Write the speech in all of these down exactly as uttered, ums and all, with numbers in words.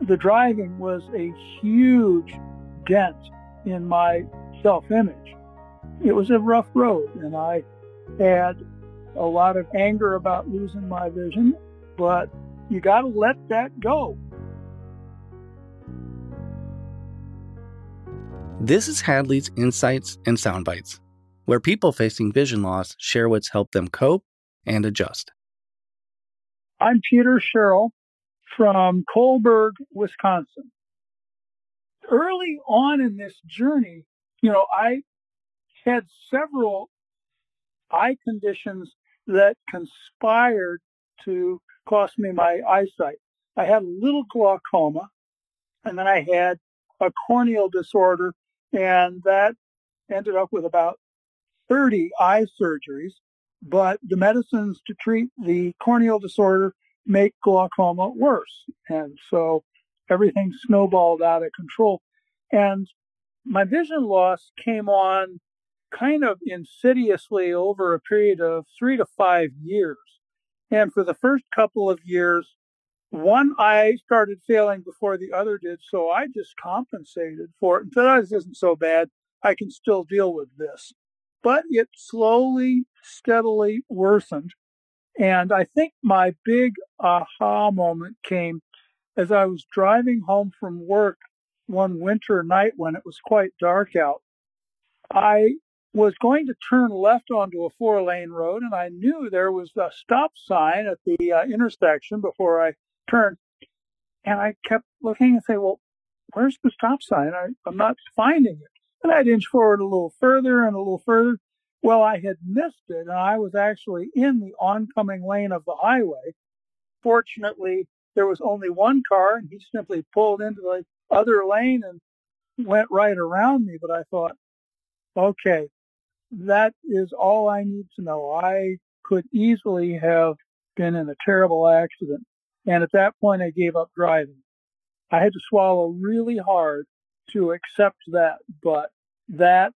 the driving was a huge dent in my self-image. It was a rough road, and I had a lot of anger about losing my vision, but you got to let that go. This is Hadley's Insights and Soundbites, where people facing vision loss share what's helped them cope and adjust. I'm Peter Sherrill from Colberg, Wisconsin. Early on in this journey, you know, I had several eye conditions that conspired to cost me my eyesight. I had a little glaucoma, and then I had a corneal disorder, and that ended up with about thirty eye surgeries. But the medicines to treat the corneal disorder make glaucoma worse. And so everything snowballed out of control. And my vision loss came on kind of insidiously over a period of three to five years. And for the first couple of years, one eye started failing before the other did, so I just compensated for it and said, this isn't so bad. I can still deal with this. But it slowly, steadily worsened. And I think my big aha moment came as I was driving home from work one winter night when it was quite dark out. I was going to turn left onto a four-lane road, and I knew there was a stop sign at the uh, intersection before I turned. And I kept looking and say, well, where's the stop sign? I, I'm not finding it. And I'd inch forward a little further and a little further. Well, I had missed it, and I was actually in the oncoming lane of the highway. Fortunately, there was only one car, and he simply pulled into the other lane and went right around me. But I thought, okay, that is all I need to know. I could easily have been in a terrible accident. And at that point, I gave up driving. I had to swallow really hard to accept that, but that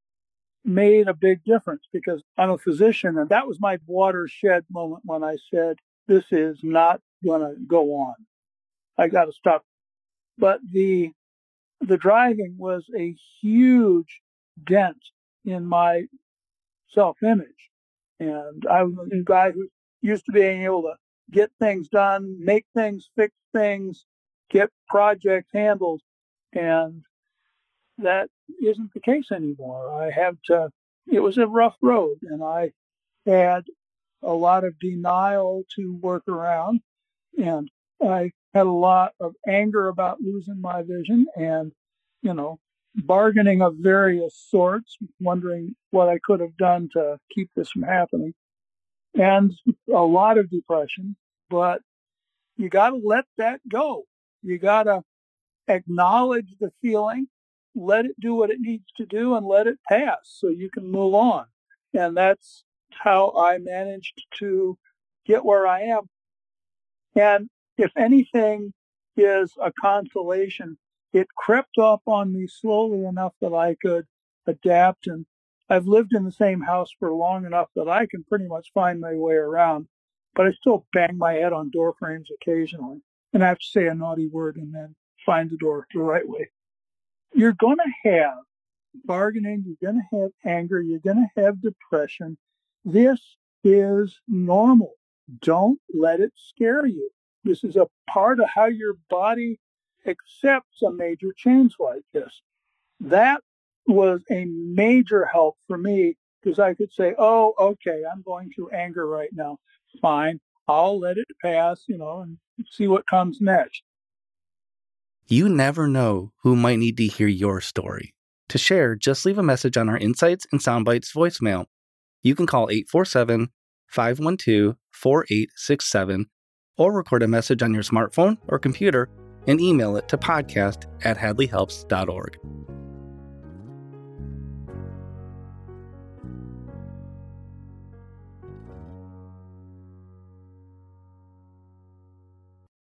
made a big difference because I'm a physician, and that was my watershed moment when I said, this is not going to go on. I got to stop. But the the driving was a huge dent in my self-image. And I was a guy who used to being able to get things done, make things, fix things, get projects handled. And that isn't the case anymore. I have to, it was a rough road, and I had a lot of denial to work around, and I had a lot of anger about losing my vision and, you know, bargaining of various sorts, wondering what I could have done to keep this from happening, and a lot of depression. But you got to let that go. You got to acknowledge the feeling, let it do what it needs to do, and let it pass so you can move on. And that's how I managed to get where I am. And if anything is a consolation, it crept up on me slowly enough that I could adapt. And I've lived in the same house for long enough that I can pretty much find my way around. But I still bang my head on door frames occasionally. And I have to say a naughty word and then find the door the right way. You're going to have bargaining, you're going to have anger, you're going to have depression. This is normal. Don't let it scare you. This is a part of how your body accepts a major change like this. That was a major help for me because I could say, oh, okay, I'm going through anger right now. Fine. I'll let it pass, you know, and see what comes next. You never know who might need to hear your story. To share, just leave a message on our Insights and Soundbites voicemail. You can call eight four seven, five one two, four eight six seven or record a message on your smartphone or computer and email it to podcast at hadley helps dot org.